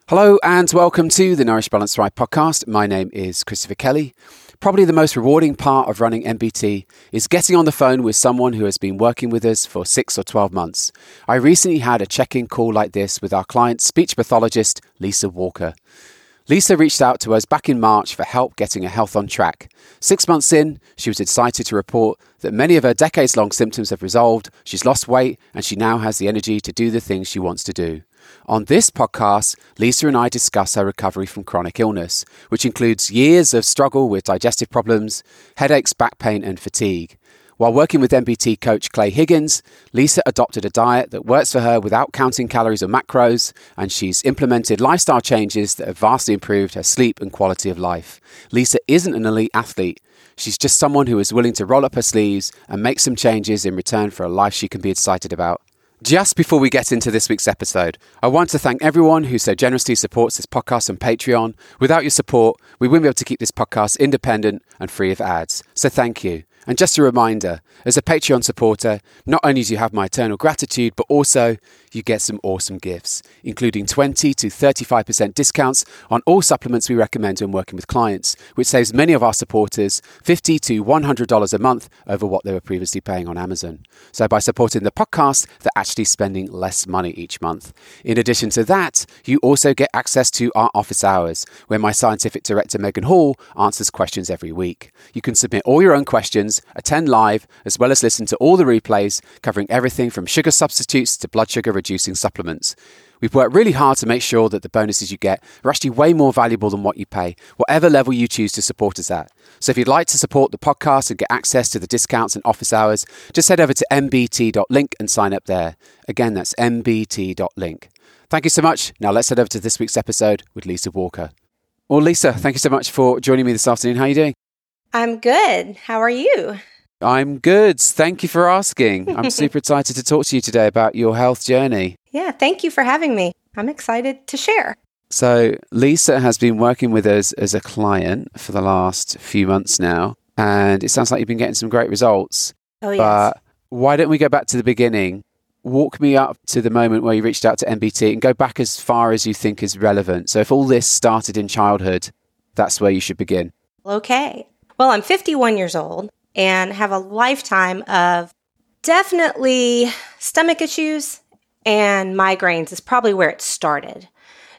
Hello and welcome to the Nourish Balance Thrive podcast. My name is Christopher Kelly. Probably the most rewarding part of running NBT is getting on the phone with someone who has been working with us for 6 or 12 months. I recently had a check-in call like this with our client, speech pathologist Lisa Walker. Lisa reached out to us back in March for help getting her health on track. 6 months in, she was excited to report that many of her decades-long symptoms have resolved, she's lost weight, and she now has the energy to do the things she wants to do. On this podcast, Lisa and I discuss her recovery from chronic illness, which includes years of struggle with digestive problems, headaches, back pain, and fatigue. While working with NBT coach Clay Higgins, Lisa adopted a diet that works for her without counting calories or macros, and she's implemented lifestyle changes that have vastly improved her sleep and quality of life. Lisa isn't an elite athlete. She's just someone who is willing to roll up her sleeves and make some changes in return for a life she can be excited about. Just before we get into this week's episode, I want to thank everyone who so generously supports this podcast on Patreon. Without your support, we wouldn't be able to keep this podcast independent and free of ads. So thank you. And just a reminder, as a Patreon supporter, not only do you have my eternal gratitude, but also you get some awesome gifts, including 20 to 35% discounts on all supplements we recommend when working with clients, which saves many of our supporters $50 to $100 a month over what they were previously paying on Amazon. So by supporting the podcast, they're actually spending less money each month. In addition to that, you also get access to our office hours, where my scientific director, Megan Hall, answers questions every week. You can submit all your own questions, attend live, as well as listen to all the replays covering everything from sugar substitutes to blood sugar reducing supplements. We've worked really hard to make sure that the bonuses you get are actually way more valuable than what you pay, whatever level you choose to support us at. So if you'd like to support the podcast and get access to the discounts and office hours, just head over to mbt.link and sign up there. Again, that's mbt.link. Thank you so much. Now let's head over to this week's episode with Lisa Walker. Well, Lisa, thank you so much for joining me this afternoon. How are you doing? I'm good. How are you? I'm good. Thank you for asking. I'm super excited to talk to you today about your health journey. Yeah, thank you for having me. I'm excited to share. So Lisa has been working with us as a client for the last few months now, and it sounds like you've been getting some great results. Oh, yes. But why don't we go back to the beginning? Walk me up to the moment where you reached out to NBT and go back as far as you think is relevant. So if all this started in childhood, that's where you should begin. Okay. Well, I'm 51 years old and have a lifetime of definitely stomach issues, and migraines is probably where it started.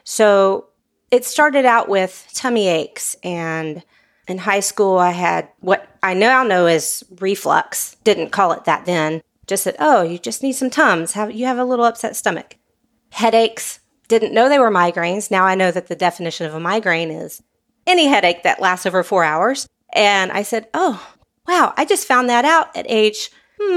So it started out with tummy aches, and in high school I had what I now know as reflux. Didn't call it that then. Just said, oh, you just need some Tums. You have a little upset stomach. Headaches. Didn't know they were migraines. Now I know that the definition of a migraine is any headache that lasts over 4 hours. And I said, oh, wow, I just found that out at age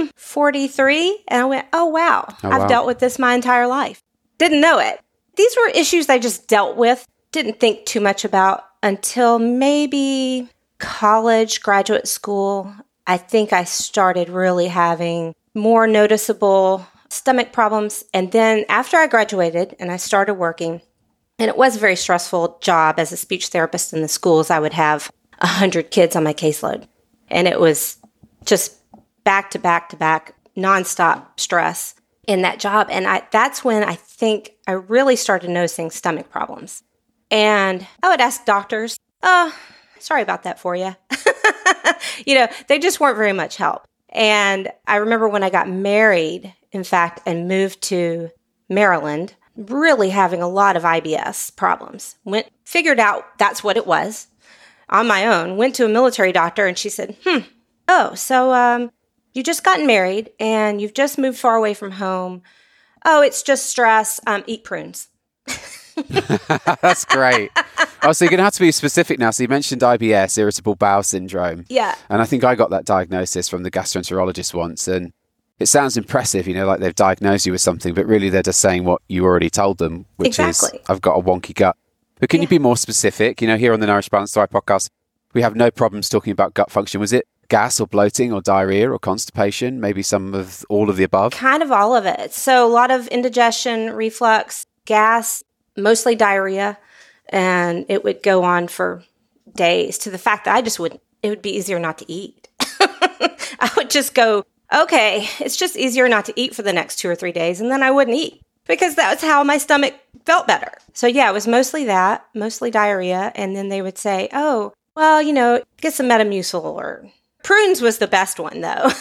43. And I went, oh, wow, I've dealt with this my entire life. Didn't know it. These were issues I just dealt with, didn't think too much about until maybe college, graduate school. I think I started really having more noticeable stomach problems. And then after I graduated and I started working, and it was a very stressful job as a speech therapist in the schools, I would have 100 kids on my caseload. And it was just back to back to back, nonstop stress in that job. And that's when I think I really started noticing stomach problems. And I would ask doctors, oh, sorry about that for you. They just weren't very much help. And I remember when I got married, in fact, and moved to Maryland, really having a lot of IBS problems. Figured out that's what it was. On my own, went to a military doctor and she said, so you just gotten married and you've just moved far away from home. Oh, it's just stress. Eat prunes. That's great. Oh, so you're going to have to be specific now. So you mentioned IBS, irritable bowel syndrome. Yeah. And I think I got that diagnosis from the gastroenterologist once. And it sounds impressive, like they've diagnosed you with something, but really they're just saying what you already told them, which is, I've got a wonky gut. But can you be more specific? Here on the Nourish Balance Thrive podcast, we have no problems talking about gut function. Was it gas or bloating or diarrhea or constipation? Maybe some of all of the above? Kind of all of it. So a lot of indigestion, reflux, gas, mostly diarrhea. And it would go on for days, to the fact that it would be easier not to eat. I would just go, okay, it's just easier not to eat for the next 2 or 3 days. And then I wouldn't eat. because that was how my stomach felt better. So yeah, it was mostly that, mostly diarrhea. And then they would say, oh, well, get some Metamucil, or prunes was the best one though.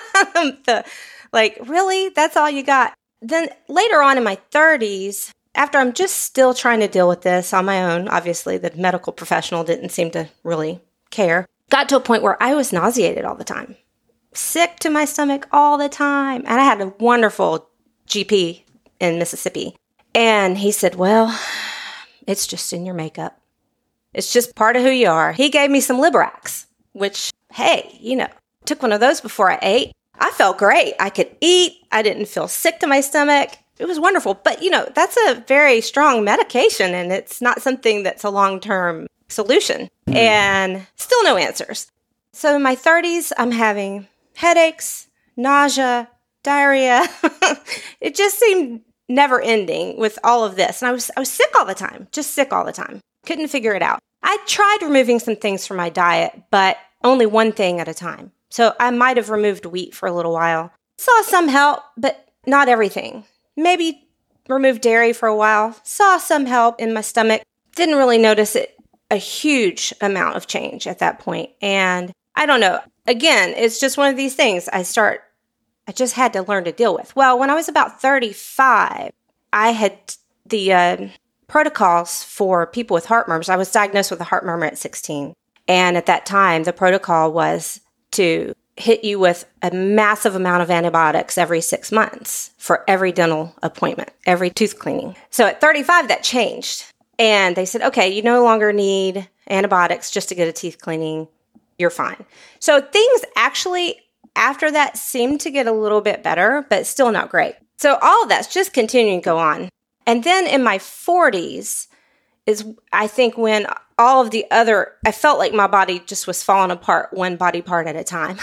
Really? That's all you got? Then later on in my 30s, after I'm just still trying to deal with this on my own, obviously the medical professional didn't seem to really care, got to a point where I was nauseated all the time, sick to my stomach all the time. And I had a wonderful GP in Mississippi. And he said, well, it's just in your makeup. It's just part of who you are. He gave me some Liberax, which, hey, took one of those before I ate. I felt great. I could eat. I didn't feel sick to my stomach. It was wonderful. But, that's a very strong medication, and it's not something that's a long-term solution. And still no answers. So in my 30s, I'm having headaches, nausea, diarrhea. It just seemed never ending with all of this. And I was sick all the time, just sick all the time. Couldn't figure it out. I tried removing some things from my diet, but only one thing at a time. So I might have removed wheat for a little while. Saw some help, but not everything. Maybe removed dairy for a while. Saw some help in my stomach. Didn't really notice a huge amount of change at that point. And I don't know. Again, it's just one of these things I just had to learn to deal with. Well, when I was about 35, I had the protocols for people with heart murmurs. I was diagnosed with a heart murmur at 16. And at that time, the protocol was to hit you with a massive amount of antibiotics every 6 months for every dental appointment, every tooth cleaning. So at 35, that changed. And they said, okay, you no longer need antibiotics just to get a teeth cleaning. You're fine. So things actually after that seemed to get a little bit better, but still not great. So all of that's just continuing to go on. And then in my 40s is, I think, when all of the other, I felt like my body just was falling apart one body part at a time.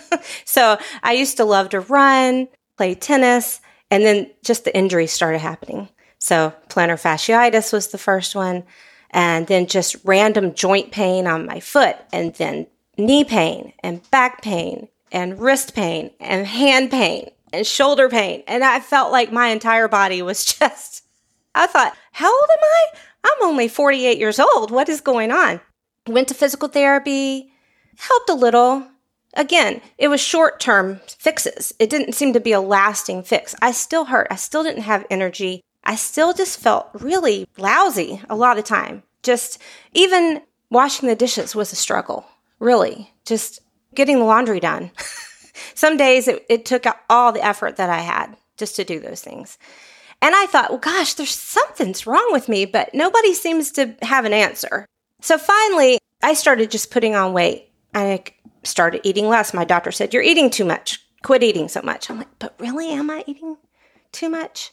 So I used to love to run, play tennis, and then just the injuries started happening. So plantar fasciitis was the first one, and then just random joint pain on my foot, and then knee pain and back pain and wrist pain and hand pain and shoulder pain. And I felt like my entire body was just, I thought, how old am I? I'm only 48 years old. What is going on? Went to physical therapy, helped a little. Again, it was short-term fixes. It didn't seem to be a lasting fix. I still hurt. I still didn't have energy. I still just felt really lousy a lot of time. Just even washing the dishes was a struggle, really. Just getting the laundry done. Some days it took all the effort that I had just to do those things. And I thought, well, gosh, something's wrong with me, but nobody seems to have an answer. So finally, I started just putting on weight. I started eating less. My doctor said, you're eating too much. Quit eating so much. I'm like, but really, am I eating too much?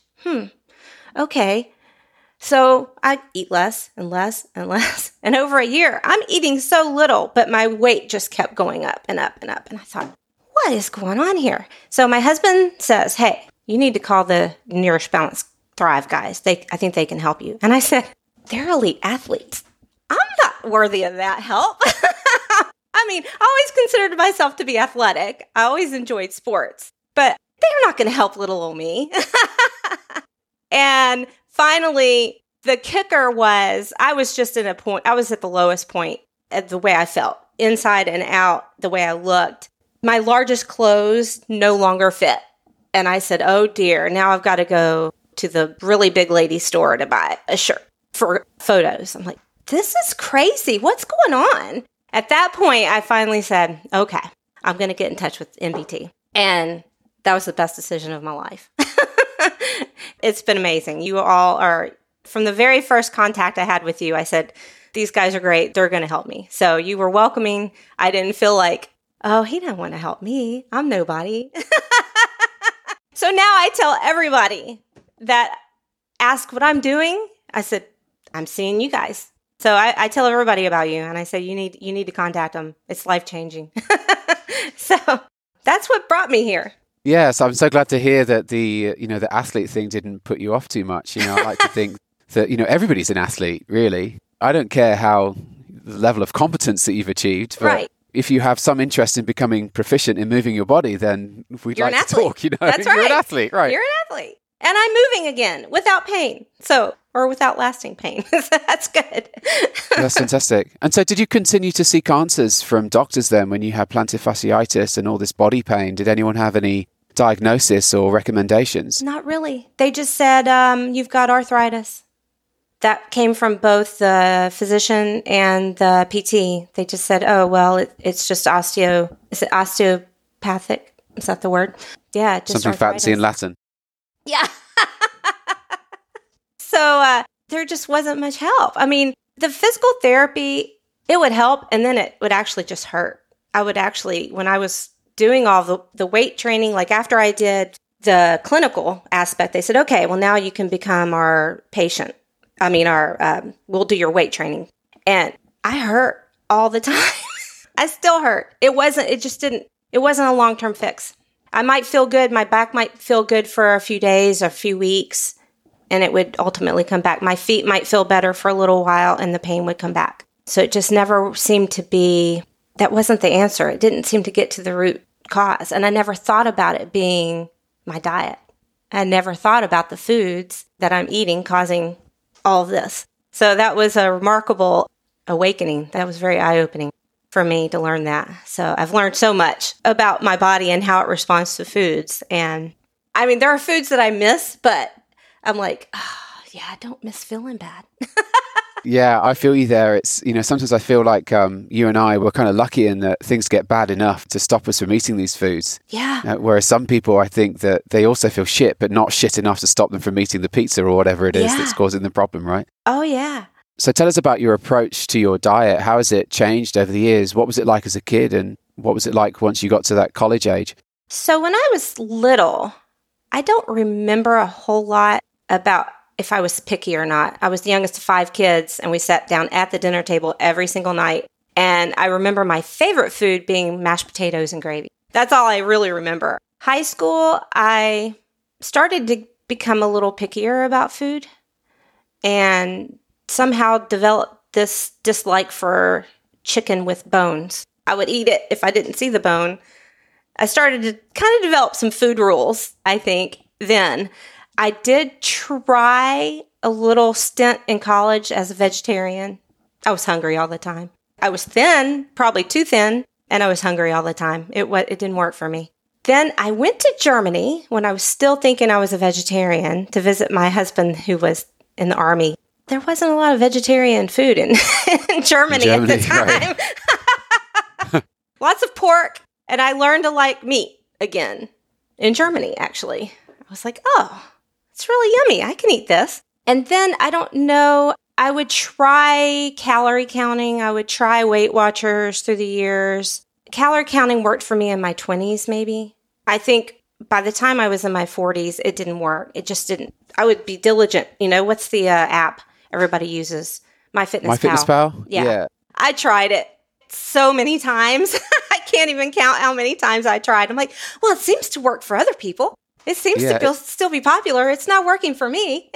Okay. So I eat less and less and less. And over a year, I'm eating so little, but my weight just kept going up and up and up. And I thought, what is going on here? So my husband says, hey, you need to call the Nourish, Balance, Thrive guys. I think they can help you. And I said, they're elite athletes. I'm not worthy of that help. I mean, I always considered myself to be athletic. I always enjoyed sports, but they're not going to help little old me. And finally, the kicker was I was just at the lowest point at the way I felt, inside and out, the way I looked. My largest clothes no longer fit. And I said, oh dear, now I've got to go to the really big lady store to buy a shirt for photos. I'm like, this is crazy. What's going on? At that point, I finally said, okay, I'm going to get in touch with MBT. And that was the best decision of my life. It's been amazing. You all are, from the very first contact I had with you, I said, these guys are great. They're going to help me. So you were welcoming. I didn't feel like, oh, he didn't want to help me. I'm nobody. So now I tell everybody that ask what I'm doing. I said, I'm seeing you guys. So I tell everybody about you, and I say, you need to contact them. It's life-changing. So that's what brought me here. Yes, I'm so glad to hear that the athlete thing didn't put you off too much. I like to think that, everybody's an athlete, really. I don't care how the level of competence that you've achieved, but right. If you have some interest in becoming proficient in moving your body, then we'd like to talk, That's right. You're an athlete, right? You're an athlete. And I'm moving again without pain. Or without lasting pain. That's good. That's fantastic. And so did you continue to seek answers from doctors then when you had plantar fasciitis and all this body pain? Did anyone have any diagnosis or recommendations? Not really. They just said, you've got arthritis. That came from both the physician and the PT. They just said, oh, well, it's just is it osteopathic? Is that the word? Yeah. Just something arthritis. fancy in Latin. Yeah. So there just wasn't much help. I mean, the physical therapy, it would help, and then it would actually just hurt. I would actually, when I was doing all the weight training, like after I did the clinical aspect, they said, okay, well, now you can become our patient. I mean, we'll do your weight training. And I hurt all the time. I still hurt. It wasn't a long-term fix. I might feel good. My back might feel good for a few days, a few weeks, and it would ultimately come back. My feet might feel better for a little while, and the pain would come back. So it just never seemed to be, that wasn't the answer. It didn't seem to get to the root cause. And I never thought about it being my diet. I never thought about the foods that I'm eating causing all of this. So that was a remarkable awakening. That was very eye-opening for me to learn that. So I've learned so much about my body and how it responds to foods. And I mean, there are foods that I miss, but I'm like, oh, yeah, I don't miss feeling bad. Yeah, I feel you there. It's, sometimes I feel like you and I were kind of lucky in that things get bad enough to stop us from eating these foods. Yeah. Whereas some people, I think that they also feel shit, but not shit enough to stop them from eating the pizza or whatever it is that's causing the problem, right? Oh, yeah. So tell us about your approach to your diet. How has it changed over the years? What was it like as a kid, and what was it like once you got to that college age? So when I was little, I don't remember a whole lot about if I was picky or not. I was the youngest of 5 kids, and we sat down at the dinner table every single night. And I remember my favorite food being mashed potatoes and gravy. That's all I really remember. High school, I started to become a little pickier about food and somehow developed this dislike for chicken with bones. I would eat it if I didn't see the bone. I started to kind of develop some food rules, I think, then. I did try a little stint in college as a vegetarian. I was hungry all the time. I was thin, probably too thin, and I was hungry all the time. It didn't work for me. Then I went to Germany when I was still thinking I was a vegetarian to visit my husband who was in the army. There wasn't a lot of vegetarian food in Germany at the time. Right. Lots of pork, and I learned to like meat again in Germany, actually. I was like, oh, it's really yummy. I can eat this. And then, I don't know, I would try calorie counting. I would try Weight Watchers through the years. Calorie counting worked for me in my 20s, maybe. I think by the time I was in my 40s, it didn't work. It just didn't. I would be diligent. What's the app everybody uses? MyFitnessPal? Yeah. I tried it so many times. I can't even count how many times I tried. I'm like, well, it seems to work for other people. It seems to still be popular. It's not working for me.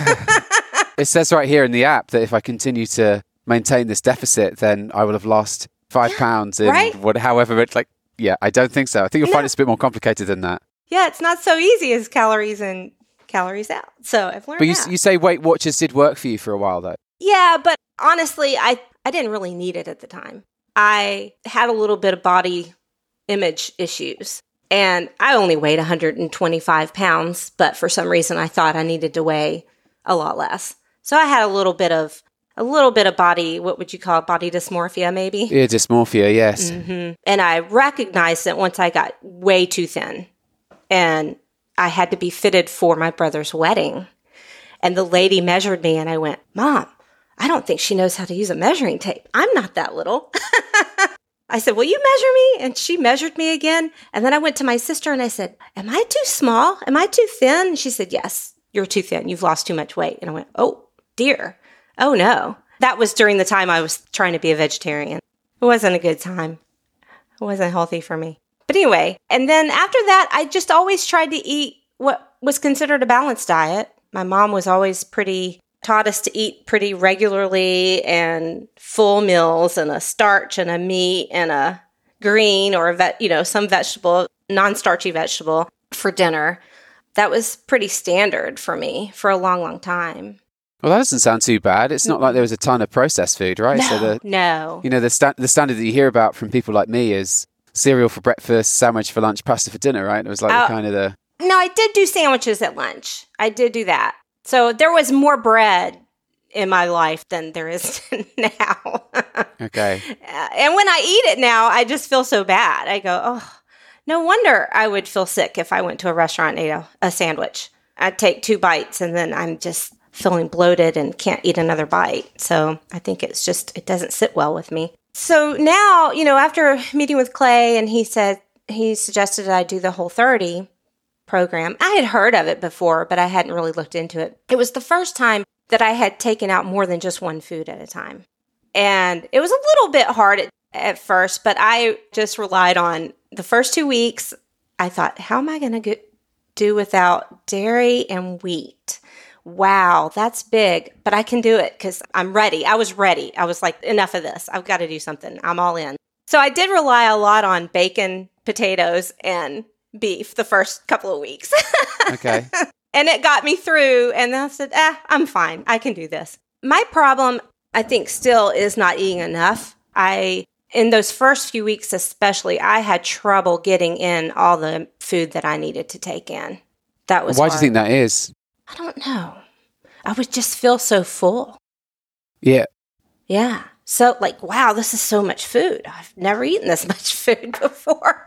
It says right here in the app that if I continue to maintain this deficit, then I will have lost 5 pounds in however it's like. Yeah, I don't think so. I think you'll find it's a bit more complicated than that. Yeah, it's not so easy as calories in, calories out. So I've learned that. But you say Weight Watchers did work for you for a while, though. Yeah, but honestly, I didn't really need it at the time. I had a little bit of body image issues. And I only weighed 125 pounds, but for some reason I thought I needed to weigh a lot less. So I had a little bit of body, what would you call it, body dysmorphia maybe? Yeah, dysmorphia, yes. Mm-hmm. And I recognized that once I got way too thin and I had to be fitted for my brother's wedding. And the lady measured me and I went, Mom, I don't think she knows how to use a measuring tape. I'm not that little. I said, will you measure me? And she measured me again. And then I went to my sister and I said, am I too small? Am I too thin? And she said, yes, you're too thin. You've lost too much weight. And I went, oh, dear. Oh, no. That was during the time I was trying to be a vegetarian. It wasn't a good time. It wasn't healthy for me. But anyway, and then after that, I just always tried to eat what was considered a balanced diet. My mom was always taught us to eat pretty regularly and full meals and a starch and a meat and a green or some vegetable, non-starchy vegetable for dinner. that was pretty standard for me for a long, long time. Well, that doesn't sound too bad. It's not like there was a ton of processed food, right? No, no. You know, the standard that you hear about from people like me is cereal for breakfast, sandwich for lunch, pasta for dinner, right? It was like No, I did do sandwiches at lunch. I did do that. So there was more bread in my life than there is now. Okay. And when I eat it now, I just feel so bad. I go, oh, no wonder I would feel sick if I went to a restaurant and ate a sandwich. I'd take 2 bites and then I'm just feeling bloated and can't eat another bite. So I think it doesn't sit well with me. So now, after meeting with Clay and he suggested that I do the Whole30 program. I had heard of it before, but I hadn't really looked into it. It was the first time that I had taken out more than just one food at a time. And it was a little bit hard at first, but I just relied on the first 2 weeks. I thought, how am I going to do without dairy and wheat? Wow, that's big, but I can do it because I'm ready. I was ready. I was like, enough of this. I've got to do something. I'm all in. So I did rely a lot on bacon, potatoes, and beef the first couple of weeks. Okay. And it got me through. And then I said, I'm fine. I can do this. My problem, I think, still is not eating enough. In those first few weeks especially, I had trouble getting in all the food that I needed to take in. That was Why do hard. you think that is? I don't know. I would just feel so full. Yeah. Yeah. So wow, this is so much food. I've never eaten this much food before.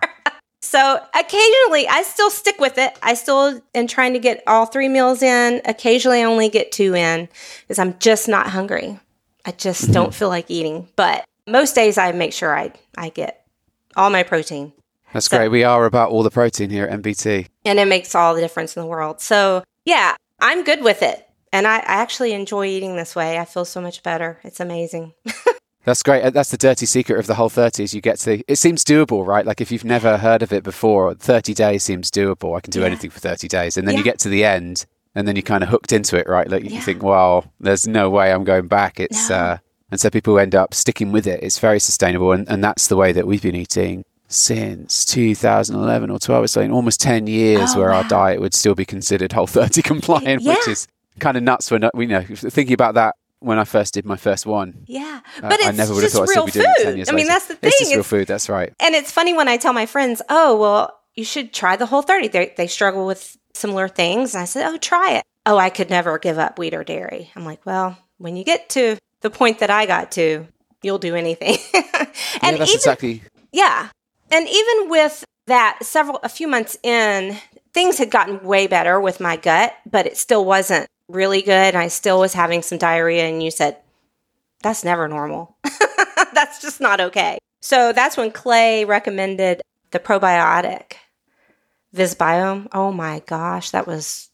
So occasionally I still stick with it. I still am trying to get all 3 meals in. Occasionally I only get 2 in because I'm just not hungry. I just don't feel like eating. But most days I make sure I get all my protein. That's great. We are about all the protein here at MBT. And it makes all the difference in the world. So yeah, I'm good with it. And I actually enjoy eating this way. I feel so much better. It's amazing. That's great. That's the dirty secret of the Whole30 is you get to, it seems doable, right? Like if you've never heard of it before, 30 days seems doable. I can do anything for 30 days. And then you get to the end and then you're kind of hooked into it, right? Like you think, well, there's no way I'm going back. And so people end up sticking with it. It's very sustainable. And that's the way that we've been eating since 2011 or 12. It's like almost 10 years our diet would still be considered Whole30 compliant, which is kind of nuts when thinking about that. When I first did my first one. Yeah. But it's I never would have just thought I'd still real be doing it 10 food. years I mean, later. that's the thing. It's just real food. That's right. And it's funny when I tell my friends, oh, well, you should try the Whole30. They struggle with similar things. And I said, oh, try it. Oh, I could never give up wheat or dairy. I'm like, well, when you get to the point that I got to, you'll do anything. And that's exactly. Yeah. And even with that, a few months in, things had gotten way better with my gut, but it still wasn't really good. And I still was having some diarrhea. And you said, that's never normal. That's just not okay. So that's when Clay recommended the probiotic Visbiome. Oh my gosh, that was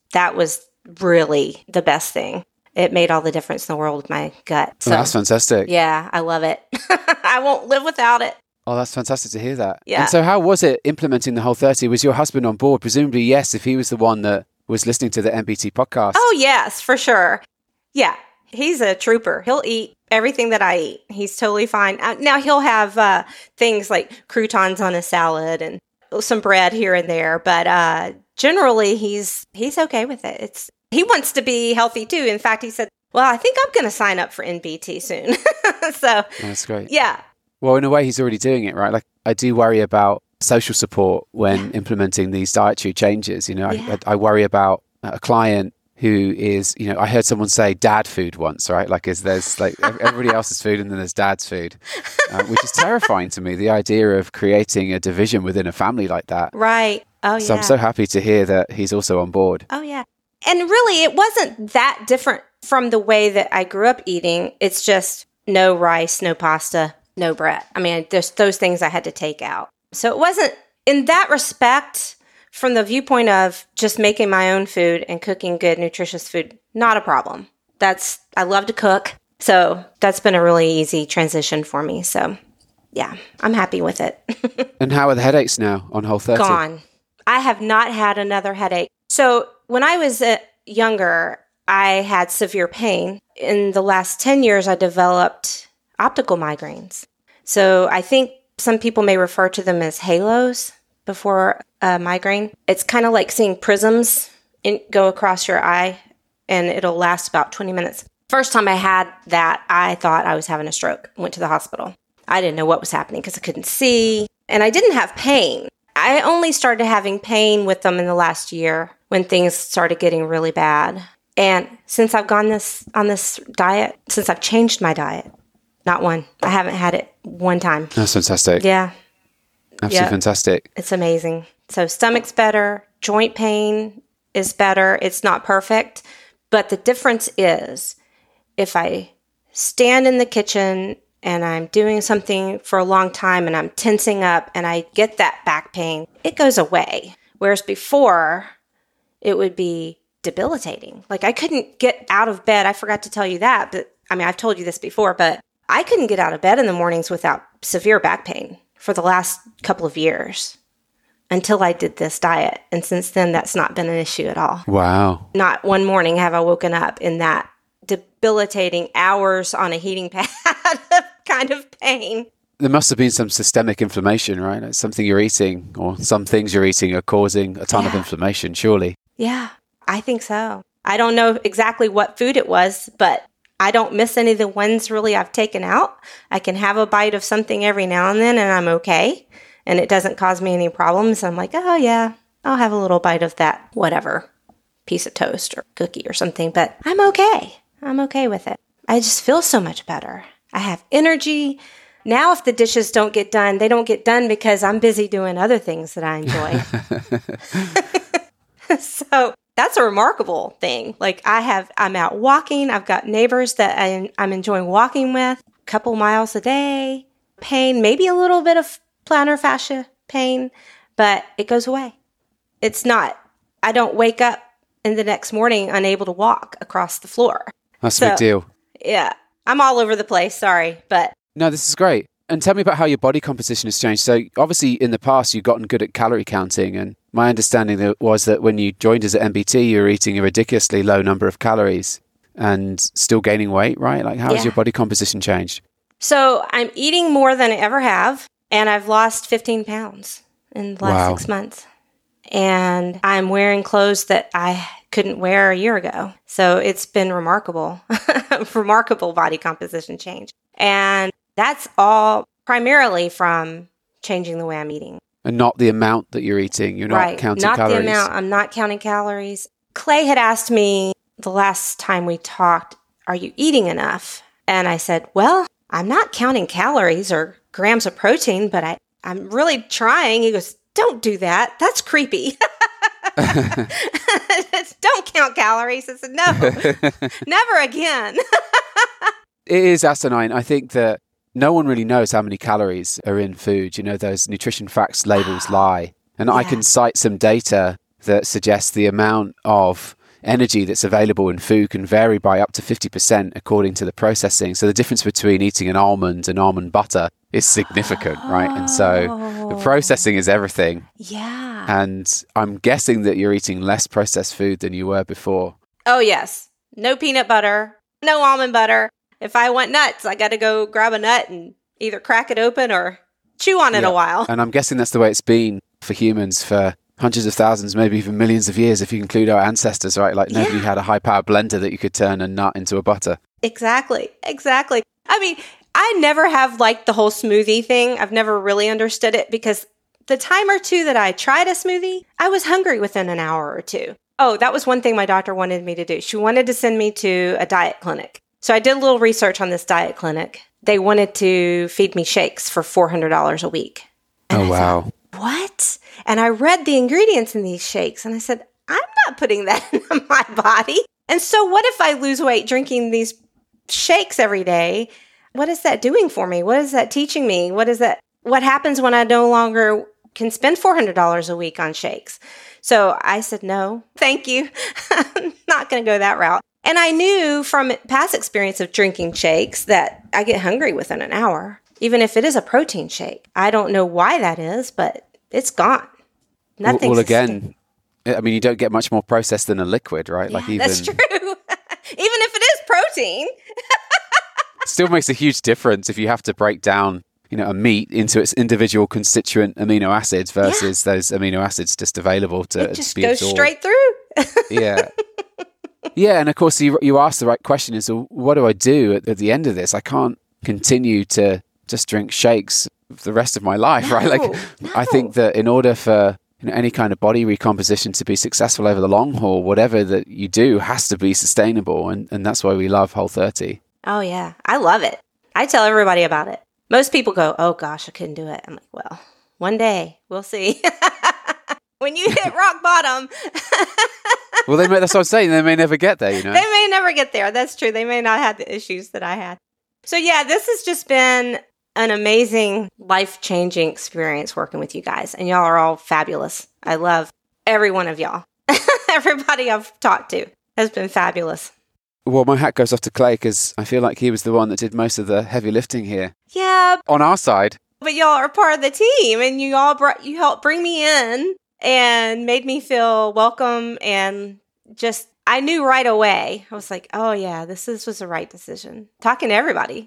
really the best thing. It made all the difference in the world with my gut. So, that's fantastic. Yeah, I love it. I won't live without it. Oh, that's fantastic to hear that. Yeah. And so how was it implementing the Whole30? Was your husband on board? Presumably, yes, if he was the one that was listening to the MBT podcast. Oh, yes, for sure. Yeah, he's a trooper. He'll eat everything that I eat. He's totally fine. Now, he'll have things like croutons on a salad and some bread here and there. But generally, he's okay with it. He wants to be healthy, too. In fact, he said, well, I think I'm going to sign up for NBT soon. So that's great. Yeah. Well, in a way, he's already doing it, right? Like, I do worry about social support when implementing these dietary changes. I worry about a client who is, I heard someone say dad food once, right? Like, there's like everybody else's food and then there's dad's food, which is terrifying to me. The idea of creating a division within a family like that. Right. Oh, yeah. So I'm so happy to hear that he's also on board. Oh, yeah. And really, it wasn't that different from the way that I grew up eating. It's just no rice, no pasta, no bread. I mean, there's those things I had to take out. So it wasn't, in that respect, from the viewpoint of just making my own food and cooking good, nutritious food, not a problem. I love to cook. So that's been a really easy transition for me. So yeah, I'm happy with it. And how are the headaches now on Whole30? Gone. I have not had another headache. So when I was younger, I had severe pain. In the last 10 years, I developed optical migraines. So I think some people may refer to them as halos before a migraine. It's kind of like seeing prisms go across your eye, and it'll last about 20 minutes. First time I had that, I thought I was having a stroke. Went to the hospital. I didn't know what was happening because I couldn't see, and I didn't have pain. I only started having pain with them in the last year when things started getting really bad. And since I've gone on this diet, since I've changed my diet, not one. I haven't had it one time. That's fantastic. Yeah. Absolutely fantastic. It's amazing. So stomach's better. Joint pain is better. It's not perfect. But the difference is if I stand in the kitchen and I'm doing something for a long time and I'm tensing up and I get that back pain, it goes away. Whereas before, it would be debilitating. Like I couldn't get out of bed. I forgot to tell you that, but I mean, I've told you this before, but I couldn't get out of bed in the mornings without severe back pain for the last couple of years until I did this diet. And since then, that's not been an issue at all. Wow. Not one morning have I woken up in that debilitating hours on a heating pad kind of pain. There must have been some systemic inflammation, right? It's something you're eating or some things you're eating are causing a ton of inflammation, surely. Yeah, I think so. I don't know exactly what food it was, but I don't miss any of the ones really I've taken out. I can have a bite of something every now and then and I'm okay. And it doesn't cause me any problems. I'm like, oh yeah, I'll have a little bite of that, whatever, piece of toast or cookie or something. But I'm okay. I'm okay with it. I just feel so much better. I have energy. Now if the dishes don't get done, they don't get done because I'm busy doing other things that I enjoy. So that's a remarkable thing. Like I'm out walking. I've got neighbors that I'm enjoying walking with, a couple miles a day. Pain, maybe a little bit of plantar fascia pain, but it goes away. It's not, I don't wake up in the next morning unable to walk across the floor. That's a big deal. Yeah. I'm all over the place. Sorry, but. No, this is great. And tell me about how your body composition has changed. So obviously in the past, you've gotten good at calorie counting. And my understanding was that when you joined us at MBT, you were eating a ridiculously low number of calories and still gaining weight, right? Like how has your body composition changed? So I'm eating more than I ever have. And I've lost 15 pounds in the last 6 months. And I'm wearing clothes that I couldn't wear a year ago. So it's been remarkable, remarkable body composition change. And that's all primarily from changing the way I'm eating. And not the amount that you're eating. You're not counting calories. Not the amount. I'm not counting calories. Clay had asked me the last time we talked, are you eating enough? And I said, well, I'm not counting calories or grams of protein, but I'm really trying. He goes, don't do that. That's creepy. Don't count calories. I said, no, never again. It is asinine. I think that no one really knows how many calories are in food. You know, those nutrition facts labels lie. And I can cite some data that suggests the amount of energy that's available in food can vary by up to 50% according to the processing. So the difference between eating an almond and almond butter is significant, right? And so the processing is everything. Yeah. And I'm guessing that you're eating less processed food than you were before. Oh, yes. No peanut butter, no almond butter. If I want nuts, I got to go grab a nut and either crack it open or chew on it a while. And I'm guessing that's the way it's been for humans for hundreds of thousands, maybe even millions of years, if you include our ancestors, right? Like nobody had a high-powered blender that you could turn a nut into a butter. Exactly. I mean, I never have liked the whole smoothie thing. I've never really understood it because the time or two that I tried a smoothie, I was hungry within an hour or two. Oh, that was one thing my doctor wanted me to do. She wanted to send me to a diet clinic. So I did a little research on this diet clinic. They wanted to feed me shakes for $400 a week. And wow. Said, what? And I read the ingredients in these shakes and I said, I'm not putting that in my body. And so what if I lose weight drinking these shakes every day? What is that doing for me? What is that teaching me? What happens when I no longer can spend $400 a week on shakes? So I said, no, thank you. I'm not going to go that route. And I knew from past experience of drinking shakes that I get hungry within an hour, even if it is a protein shake. I don't know why that is, but it's gone. Nothing. Well, again, I mean, you don't get much more processed than a liquid, right? Yeah, that's true. Even if it is protein. Still makes a huge difference if you have to break down, a meat into its individual constituent amino acids versus those amino acids just available to it just be goes absorbed. straight through. Yeah. Yeah. And of course, you asked the right question is, well, what do I do at the end of this? I can't continue to just drink shakes the rest of my life, right? Like, I think that in order for any kind of body recomposition to be successful over the long haul, whatever that you do has to be sustainable. And that's why we love Whole30. Oh, yeah. I love it. I tell everybody about it. Most people go, oh, gosh, I couldn't do it. I'm like, well, one day we'll see. When you hit rock bottom. Well, that's what I'm saying. They may never get there, They may never get there. That's true. They may not have the issues that I had. So, yeah, this has just been an amazing, life-changing experience working with you guys. And y'all are all fabulous. I love every one of y'all. Everybody I've talked to has been fabulous. Well, my hat goes off to Clay because I feel like he was the one that did most of the heavy lifting here. Yeah. On our side. But y'all are part of the team, and you helped bring me in and made me feel welcome, and just, I knew right away. I was like, oh yeah, this was the right decision. Talking to everybody.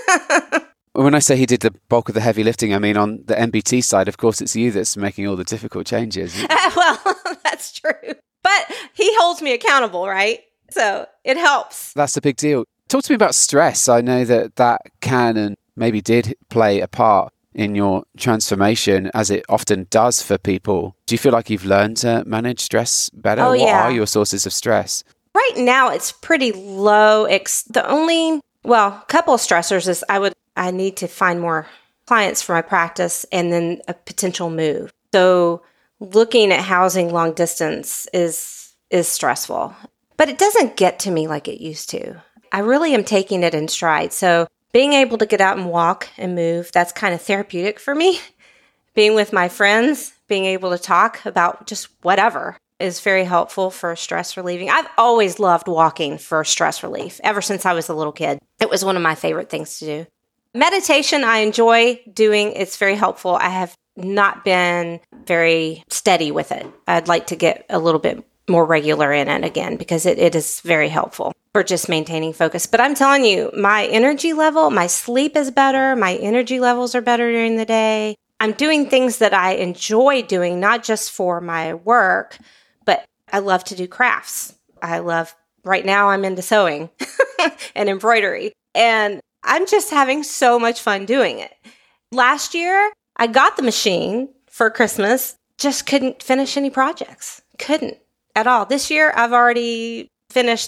When I say he did the bulk of the heavy lifting, I mean on the MBT side, of course, it's you that's making all the difficult changes. Well, that's true. But he holds me accountable, right? So it helps. That's a big deal. Talk to me about stress. I know that can and maybe did play a part in your transformation, as it often does for people. Do you feel like you've learned to manage stress better? Oh, what are your sources of stress? Right now, it's pretty low. The only, couple of stressors is I need to find more clients for my practice, and then a potential move. So looking at housing long distance is stressful, but it doesn't get to me like it used to. I really am taking it in stride. So being able to get out and walk and move, that's kind of therapeutic for me. Being with my friends, being able to talk about just whatever is very helpful for stress relieving. I've always loved walking for stress relief ever since I was a little kid. It was one of my favorite things to do. Meditation, I enjoy doing. It's very helpful. I have not been very steady with it. I'd like to get a little bit more regular in it again, because it is very helpful for just maintaining focus. But I'm telling you, my energy level, my sleep is better. My energy levels are better during the day. I'm doing things that I enjoy doing, not just for my work, but I love to do crafts. Right now I'm into sewing and embroidery, and I'm just having so much fun doing it. Last year, I got the machine for Christmas, just couldn't finish any projects. Couldn't at all. This year, I've already finished,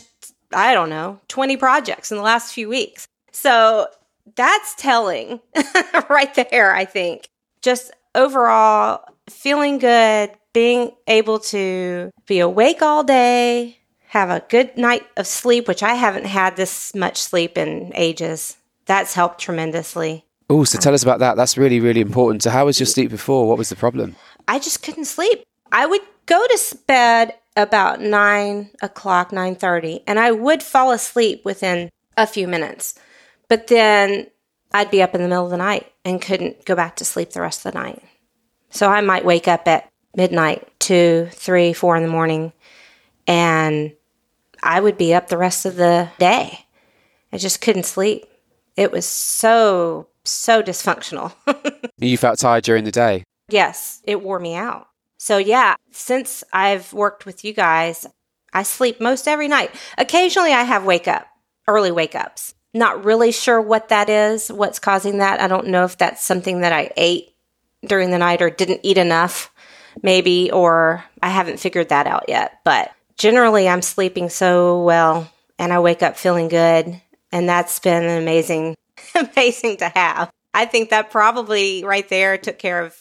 20 projects in the last few weeks. So that's telling right there, I think. Just overall, feeling good, being able to be awake all day, have a good night of sleep, which I haven't had this much sleep in ages. That's helped tremendously. Oh, so tell us about that. That's really, really important. So how was your sleep before? What was the problem? I just couldn't sleep. I would go to bed about 9 o'clock, 9:30, and I would fall asleep within a few minutes. But then I'd be up in the middle of the night and couldn't go back to sleep the rest of the night. So I might wake up at midnight, 2, 3, 4 in the morning, and I would be up the rest of the day. I just couldn't sleep. It was so dysfunctional. You felt tired during the day? Yes, it wore me out. So yeah, since I've worked with you guys, I sleep most every night. Occasionally I have early wake-ups. Not really sure what that is, what's causing that. I don't know if that's something that I ate during the night or didn't eat enough, maybe, or I haven't figured that out yet. But generally I'm sleeping so well, and I wake up feeling good, and that's been amazing to have. I think that probably right there took care of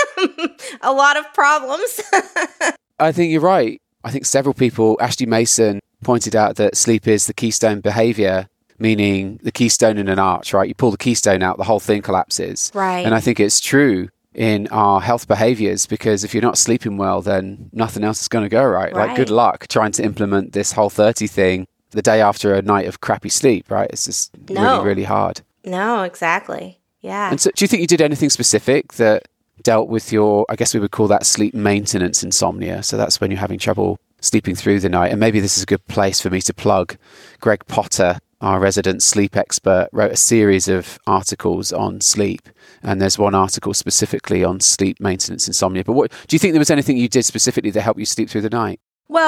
a lot of problems. I think you're right. I think several people, Ashley Mason pointed out that sleep is the keystone behavior, meaning the keystone in an arch, right? You pull the keystone out, the whole thing collapses. Right. And I think it's true in our health behaviors, because if you're not sleeping well, then nothing else is going to go right. Like, good luck trying to implement this Whole30 thing the day after a night of crappy sleep, right? It's just really, really hard. No, exactly. Yeah. And so do you think you did anything specific that dealt with your, I guess we would call that sleep maintenance insomnia? So that's when you're having trouble sleeping through the night. And maybe this is a good place for me to plug. Greg Potter, our resident sleep expert, wrote a series of articles on sleep. And there's one article specifically on sleep maintenance insomnia. But what do you think there was anything you did specifically that helped you sleep through the night? Well,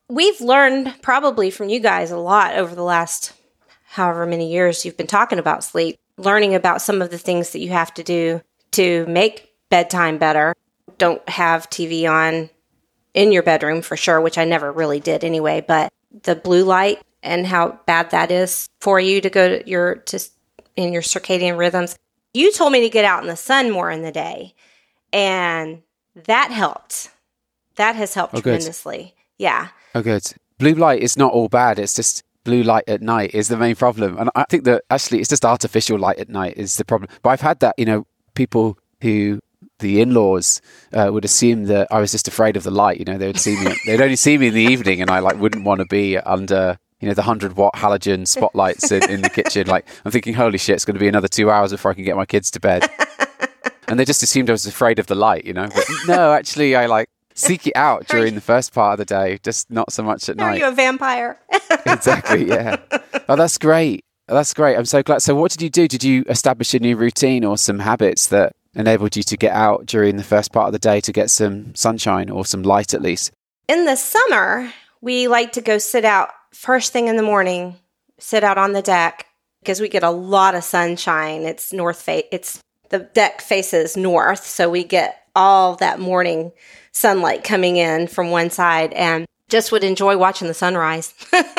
we've learned probably from you guys a lot over the last however many years you've been talking about sleep, learning about some of the things that you have to do to make bedtime better. Don't have TV on in your bedroom for sure, which I never really did anyway, but the blue light and how bad that is for you to go to in your circadian rhythms. You told me to get out in the sun more in the day, and that helped. That has helped tremendously. Yeah. Oh, good. Blue light is not all bad. It's just blue light at night is the main problem. And I think that actually it's just artificial light at night is the problem. But I've had that, people who the in-laws would assume that I was just afraid of the light. They would see me, they'd only see me in the evening, and I wouldn't want to be under, the 100-watt halogen spotlights in the kitchen. I'm thinking, holy shit, it's going to be another 2 hours before I can get my kids to bed. And they just assumed I was afraid of the light, But no, actually, I seek it out during the first part of the day, just not so much at night. Are you a vampire? Exactly, yeah. Oh, that's great. That's great. I'm so glad. So what did you do? Did you establish a new routine or some habits that enabled you to get out during the first part of the day to get some sunshine or some light at least? In the summer, we like to go sit out first thing in the morning, sit out on the deck because we get a lot of sunshine. It's the deck faces north, so we get all that morning sunlight coming in from one side, and just would enjoy watching the sunrise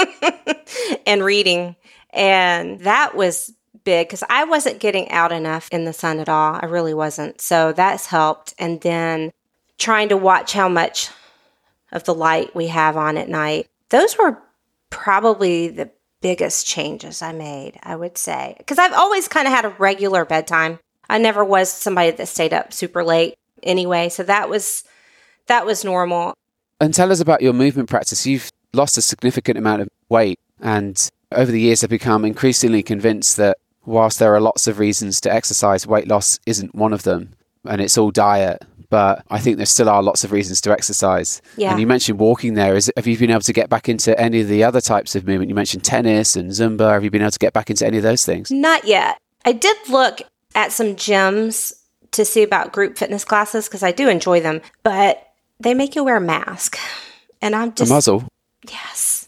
and reading. And that was big because I wasn't getting out enough in the sun at all. I really wasn't. So that's helped. And then trying to watch how much of the light we have on at night. Those were probably the biggest changes I made, I would say. Because I've always kind of had a regular bedtime. I never was somebody that stayed up super late anyway. So that was normal. And tell us about your movement practice. You've lost a significant amount of weight, and over the years I've become increasingly convinced that whilst there are lots of reasons to exercise, weight loss isn't one of them, and it's all diet. But I think there still are lots of reasons to exercise. Yeah. And you mentioned walking there. Have you been able to get back into any of the other types of movement? You mentioned tennis and Zumba. Have you been able to get back into any of those things? Not yet. I did look at some gyms to see about group fitness classes because I do enjoy them, but they make you wear a mask. And I'm just... A muzzle? Yes.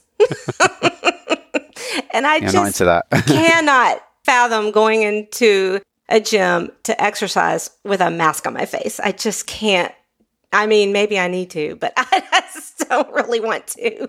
And I just not into that. cannot fathom going into a gym to exercise with a mask on my face. I just can't. I mean, maybe I need to, but I just don't really want to.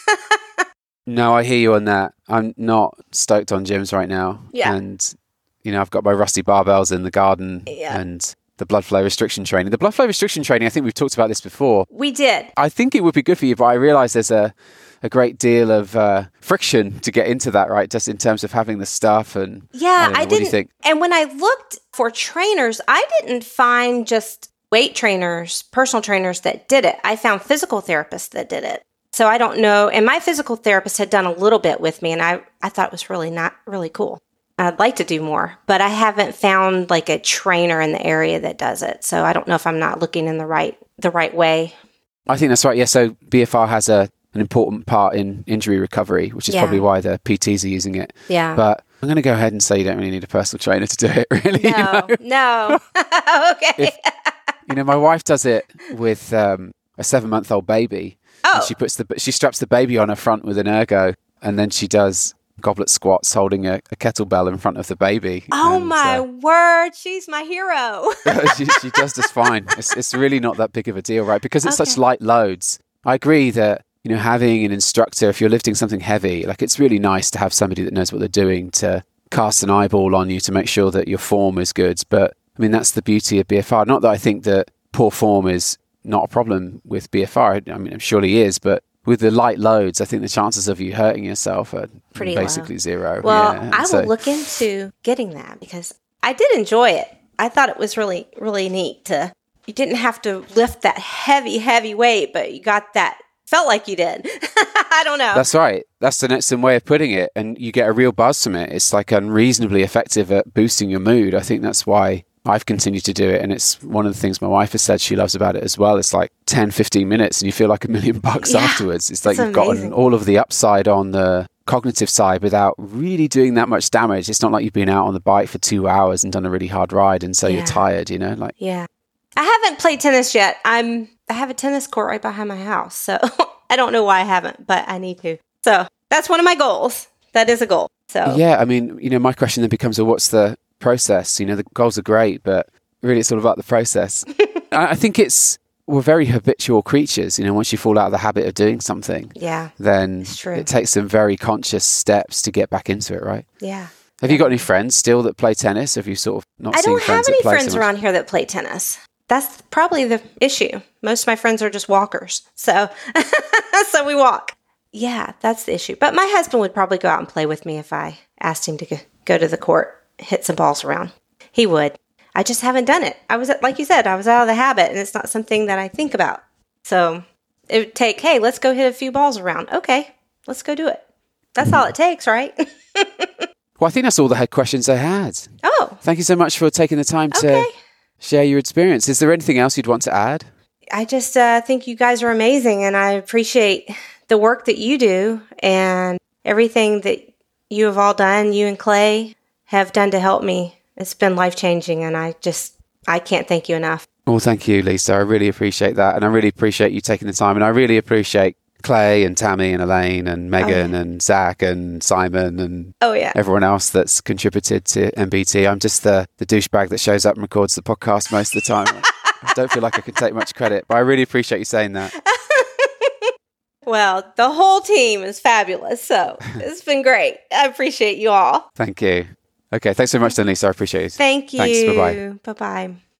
No, I hear you on that. I'm not stoked on gyms right now. Yeah. And, I've got my rusty barbells in the garden and the blood flow restriction training. The blood flow restriction training, I think we've talked about this before. We did. I think it would be good for you, but I realize there's a great deal of friction to get into that, right? Just in terms of having the stuff and... Yeah, I didn't. What do you think? And when I looked for trainers, I didn't find just weight trainers, personal trainers that did it. I found physical therapists that did it. So I don't know. And my physical therapist had done a little bit with me, and I thought it was really cool. I'd like to do more, but I haven't found like a trainer in the area that does it. So I don't know if I'm not looking in the right way. I think that's right. Yeah. So BFR has an important part in injury recovery, which is probably why the PTs are using it. Yeah. But I'm going to go ahead and say you don't really need a personal trainer to do it, really. No. Okay. My wife does it with a 7-month-old baby. Oh. And she straps the baby on her front with an ergo, and then she does goblet squats holding a kettlebell in front of the baby. Oh, my word. She's my hero. she does just fine. It's really not that big of a deal, right? Because it's such light loads. I agree that, having an instructor, if you're lifting something heavy, it's really nice to have somebody that knows what they're doing to cast an eyeball on you to make sure that your form is good. But, that's the beauty of BFR. Not that I think that poor form is not a problem with BFR. It surely is, but with the light loads, I think the chances of you hurting yourself are pretty basically low. Zero. Well, I will look into getting that because I did enjoy it. I thought it was really, really neat you didn't have to lift that heavy, heavy weight, but you got that, felt like you did. I don't know. That's right. That's the next way of putting it. And you get a real buzz from it. It's unreasonably effective at boosting your mood. I think that's why I've continued to do it. And it's one of the things my wife has said she loves about it as well. It's 10, 15 minutes and you feel like $1 million afterwards. It's like you've gotten all of the upside on the cognitive side without really doing that much damage. It's not like you've been out on the bike for 2 hours and done a really hard ride and so you're tired, Yeah. I haven't played tennis yet. I have a tennis court right behind my house. So I don't know why I haven't, but I need to. So that's one of my goals. That is a goal. So Yeah, I mean, my question then becomes, well, what's the process? The goals are great, but really it's all about the process. I think we're very habitual creatures. Once you fall out of the habit of doing something, then it takes some very conscious steps to get back into it, right? Yeah. Have you got any friends still that play tennis? Have you sort of not I seen don't friends have any that play friends so much? around here that play tennis. That's probably the issue. Most of my friends are just walkers. So we walk. Yeah, that's the issue. But my husband would probably go out and play with me if I asked him to go to the court, hit some balls around. He would. I just haven't done it. Like you said, I was out of the habit, and it's not something that I think about. So it would take, hey, let's go hit a few balls around. Okay, let's go do it. That's all it takes, right? Well, I think that's all the questions I had. Oh. Thank you so much for taking the time to share your experience. Is there anything else you'd want to add? I just think you guys are amazing, and I appreciate the work that you do and everything that you have all done, you and Clay have done to help me. It's been life-changing, and I can't thank you enough. Well, thank you, Lisa. I really appreciate that, and I really appreciate you taking the time, and I really appreciate Clay and Tammy and Elaine and Megan and Zach and Simon and everyone else that's contributed to MBT. I'm just the douchebag that shows up and records the podcast most of the time. I don't feel like I can take much credit, but I really appreciate you saying that. Well, the whole team is fabulous, so it's been great. I appreciate you all. Thank you. Okay, thanks so much then, Lisa. I appreciate it. Thank you. Thanks. Bye-bye. Bye-bye.